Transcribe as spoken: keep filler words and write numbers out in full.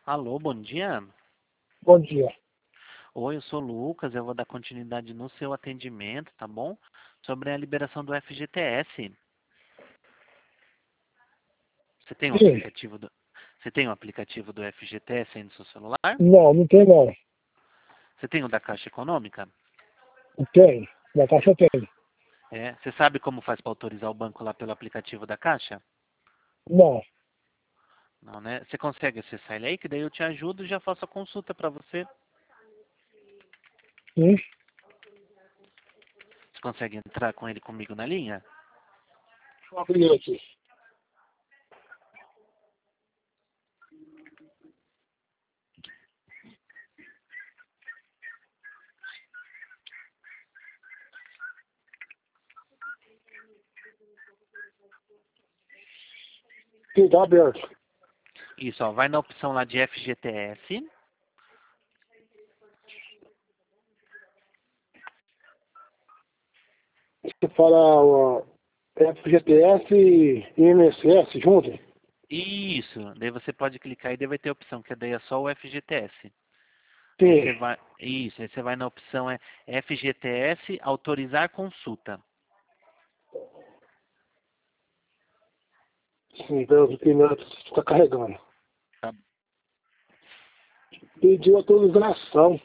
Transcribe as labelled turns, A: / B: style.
A: Alô, bom dia.
B: Bom dia.
A: Oi, eu sou o Lucas, eu vou dar continuidade no seu atendimento, tá bom? Sobre a liberação do F G T S. Você tem um
B: Sim.
A: aplicativo do, você tem um aplicativo do F G T S aí no seu celular?
B: Não, não tem não.
A: Você tem o da Caixa Econômica?
B: Não tem. Na caixa tem.
A: É. Você sabe como faz para autorizar o banco lá pelo aplicativo da Caixa?
B: Não.
A: Não, né? Você consegue acessar ele aí, que daí eu te ajudo e já faço a consulta para você.
B: Sim.
A: Você consegue entrar com ele comigo na linha?
B: Deixa eu abrir aqui. Sim, tá aberto.
A: Isso, ó, vai na opção lá de F G T S.
B: Você fala o F G T S e I N S S junto?
A: Isso, daí você pode clicar e daí vai ter a opção, que daí é só o F G T S. Aí
B: Sim.
A: você vai, isso, aí você vai na opção é F G T S, autorizar consulta.
B: Sim, pelo primeiro está carregando.
A: Tá?
B: Pediu autorização.